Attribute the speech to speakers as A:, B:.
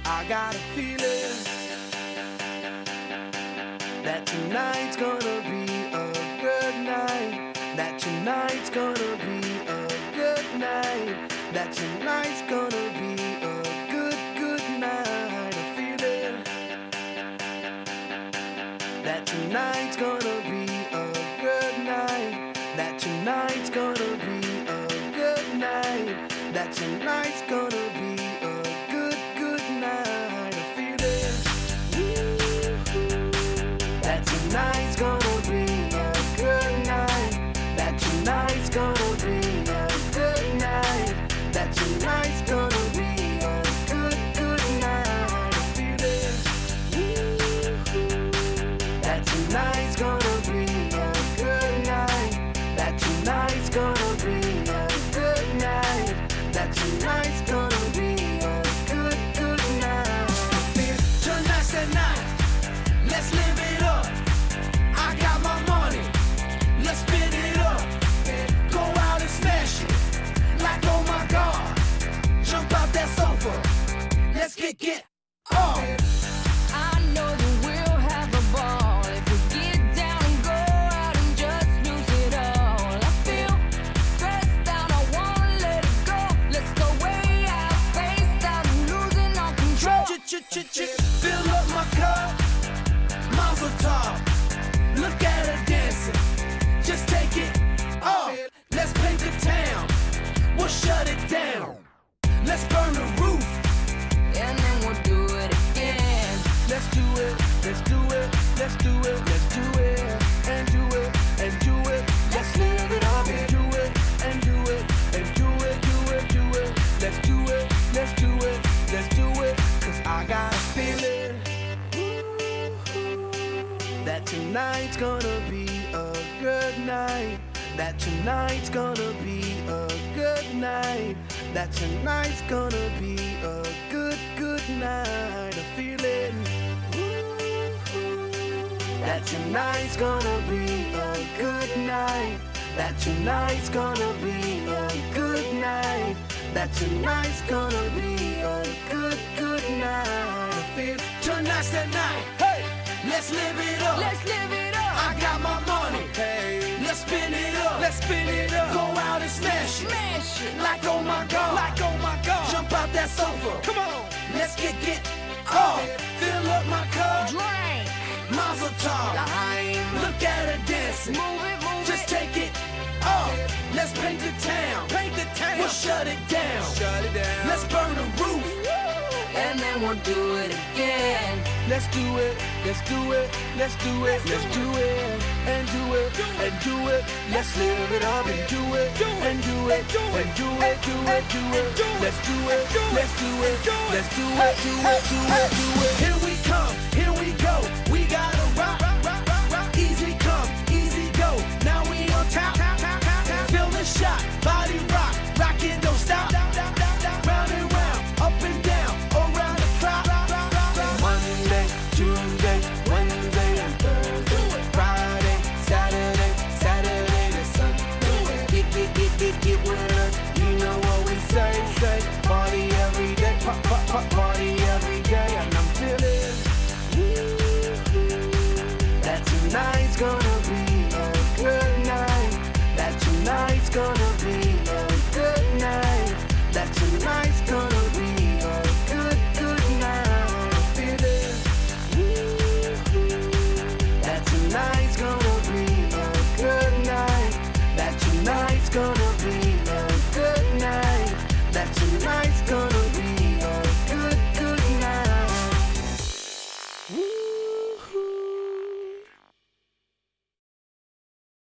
A: I got a feeling that tonight's gonna be a good night. That tonight's gonna be a good night. That tonight's gonna be a good, good night. A feeling that tonight's gonna be a good night. That tonight's gonna be a good night. That tonight's gonna be a good, good night. A feeling that tonight's gonna be a good night. That tonight's gonna be a good night. That tonight's gonna be a good, good night. A feeling that tonight's gonna be a good night. That tonight's gonna be a good night. That tonight's gonna be a good, good night. Tonight's the night. Let's live it up. I got my money. Let's spin it up. Go out and smash it. Like, oh my God. Jump out that sofa. Let's get off.
B: I know that we'll have a ball if we get down and go out and just lose it all. I feel stressed out, I wanna let it go. Let's go way out, spaced out, and losing all control.
A: Fill up my cup. Mazel tov. Look at her dancing. Just take it off. Let's paint the town. We'll shut it down. Let's burn the roof.
B: And then we'll do it again.
A: Let's do it. Let's do it. Let's do it. Let's do it. And do it. And do it. Let's live it up and do it. And do it. And do it. Do it. Do it. Let's do it. Let's do it. Let's do it. 'Cause I got a feeling that tonight's gonna be a good night. That tonight's gonna be a good night. That tonight's gonna be a good, good night. A feeling that tonight's gonna be a good night. That tonight's gonna be a good night. That tonight's gonna be a good, good night. I feel tonight's the night. Hey, let's live it up.
B: Let's live it up.
A: I got my money. Hey, let's spin it up. Let's spin it up. Go out and smash it.
B: Smash it.
A: Like, oh my God. Like, oh my God. Jump out that sofa. Come on. Let's get off. Fill up my cup.
B: Drink.
A: Mazel tov. Look at her dancing.
B: Move it, move
A: Just
B: it.
A: take it off. Let's paint the town. Paint the town. We'll shut it down. Shut it down. Let's burn the roof.
B: And then we'll do it again.
A: Let's do it. Let's do it. Let's do it. Let's do it. And do it. And do it. Let's live it up and do it. And do it. And do it. Do it. Do it. Let's do it. Let's do it. Let's do it. Do it. Do it. Do it. Here